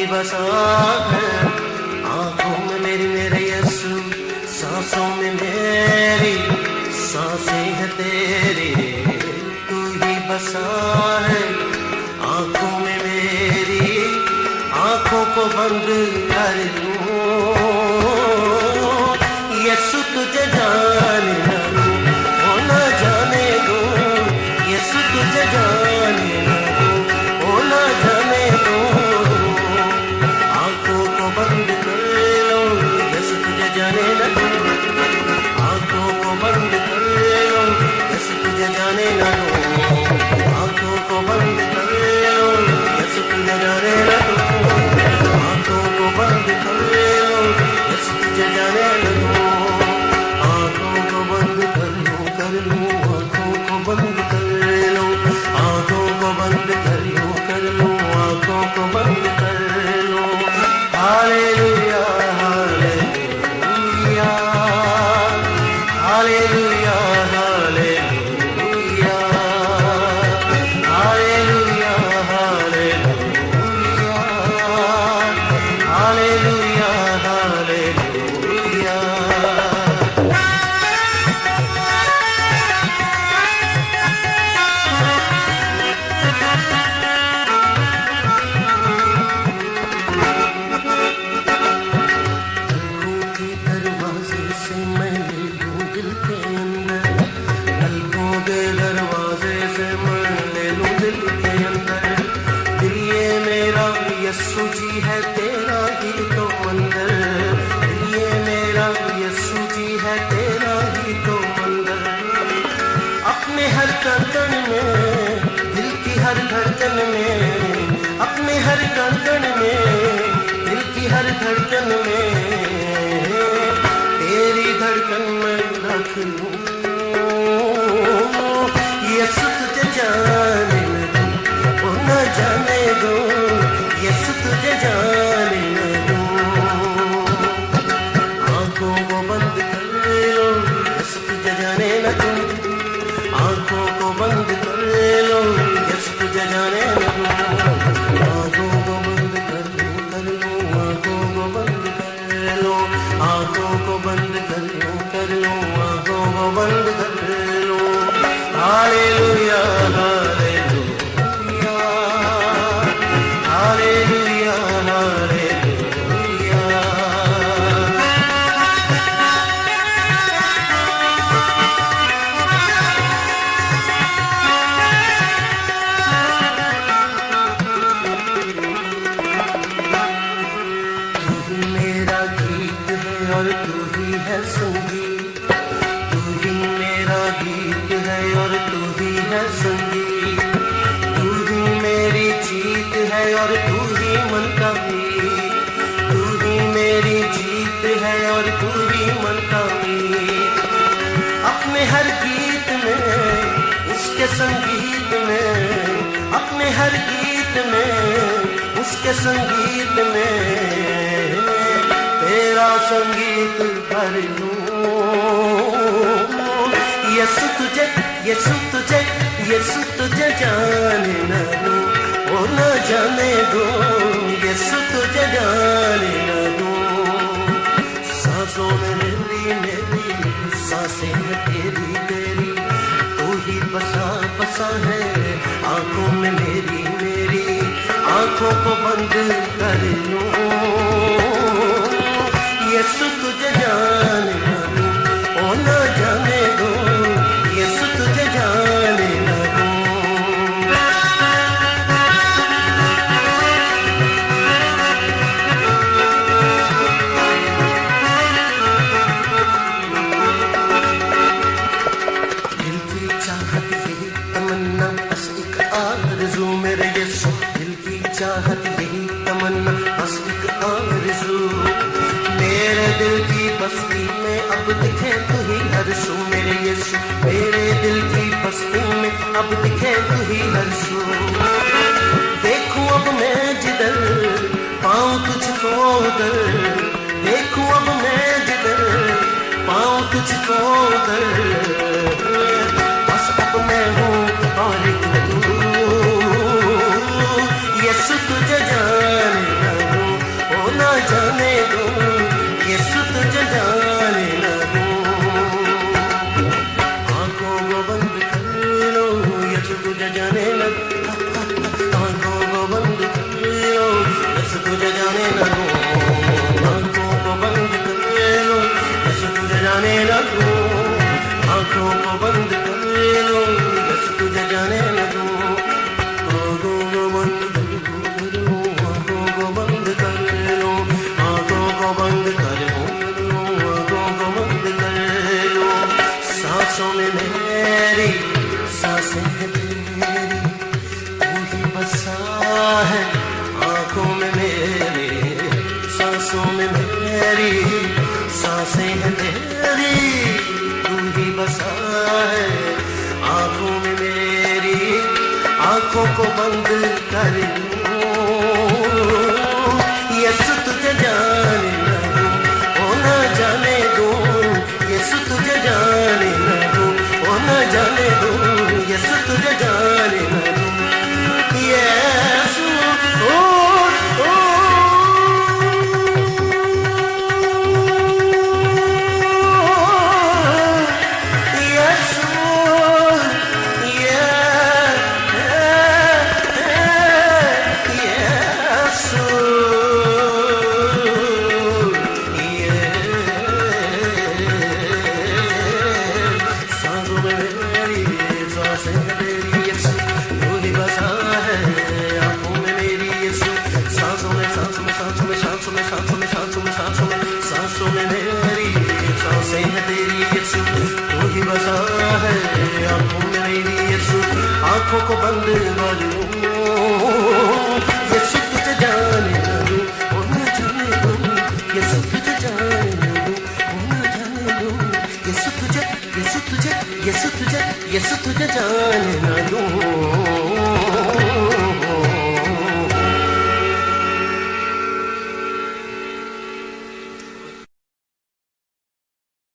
बसा है आंखों में मेरी मेरे यीशु, सांसों में मेरी सांसें है तेरी। तू ही बसा है आंखों में मेरी, आंखों को बंद कर लूं यीशु तुझे जाने ना दूं, ओ ना जाने दूं यीशु तुझे जाने ना दूं, ओ ना जाने दूं। आंखों को बंद कर लो यीशु तुझे जाने ना दूं, आंखों को बंद कर लो यीशु तुझे जाने ना दूं, आंखों को बंद कर लो यीशु तुझे जाने ना दूं, आंखों को बंद कर लो यीशु तुझे जाने ना दूं। आंखों को बंद कर लूं आंखों को बंद कर लो, आंखों को बंद कर लूं आंखों को बंद कर लो। Hallelujah hallelujah hallelujah hallelujah hallelujah hallelujah hallelujah hallelujah. Yeshu ji है तेरा ही तो मंदिर, ये मेरा यीशु जी है तेरा ही तो मंदिर। अपने हर धड़कन में, दिल की हर धड़कन में, अपने हर धड़कन में, दिल की हर धड़कन में तेरी धड़कन में रख लूं यीशु तुझे जाने ना दूं, ओ न जाने दूं यीशु तुझे जाने ना दूं। आंखों को बंद कर लो यीशु तुझे जाने ना दूं, आंखों को बंद कर लो यीशु तुझे जाने ना दूं। आंखों को बंद कर लो आंखों को बंद कर लो, आंखों को बंद कर लो आंखों को बंद कर लो। Hallelujah hallelujah hallelujah hallelujah. तू ही मेरा गीत है और तू ही है संगीत, तू ही मेरा गीत है और तू ही है संगीत, तू ही मेरी जीत है और तू ही मन का मीत, तू ही मेरी जीत है और तू ही मन का मीत। अपने हर गीत में उसके संगीत में, अपने हर गीत में उसके संगीत में तेरा संगीत भर लूं यीशु तुझे यीशु तुझे यीशु तुझे जाने ना दूं, ओ न जाने दूं यीशु तुझे जाने ना दूं। सांसों में मेरी सांसें हैं तेरी तेरी, तू ही बसा बसा है आंखों में मेरी मेरी, आंखों को बंद कर लूं यीशु तुझे जाने ना दूं, ओ न जाने दूं यीशु तुझे जाने ना दूं। दिल की चाहत यही तमन्ना बस एक आरज़ू मेरे यीशु, दिल की चाहत यही तमन्ना बस एक आरज़ू। मेरे दिल की बस्ती में अब दिखे तू ही हर सू मेरे यीशु, मेरे दिल की बस्ती में अब दिखे तू ही हर सू। देखूं अब मैं जिधर पाऊं तुझको उधर, देखूं अब मैं जिधर पाऊं तुझको उधर, बस अब मैं हूँ और एक तू यीशु तुझे जाने ना दूं, सांसें हैं तेरी, तू ही बसा है आंखों में मेरी, आंखों को बंद कर यीशु तुझे जाने न दूं, ओ न जाने दूं, यीशु तुझे जाने न दूं, ओ न जाने दूं, यीशु तुझे जाने न दूं, यीशु ओ ओ सांसों में मेरी सांसें हैं तेरी यीशु, तू ही बसा है आंखों में मेरी यीशु, आंखों को बंद न लूं, यीशु तुझे जाने न दूं, ओ न जाने दूं, यीशु तुझे जाने न दूं, ओ न जाने दूं, यीशु तुझे, यीशु तुझे, यीशु तुझे, यीशु तुझे जाने न दूं।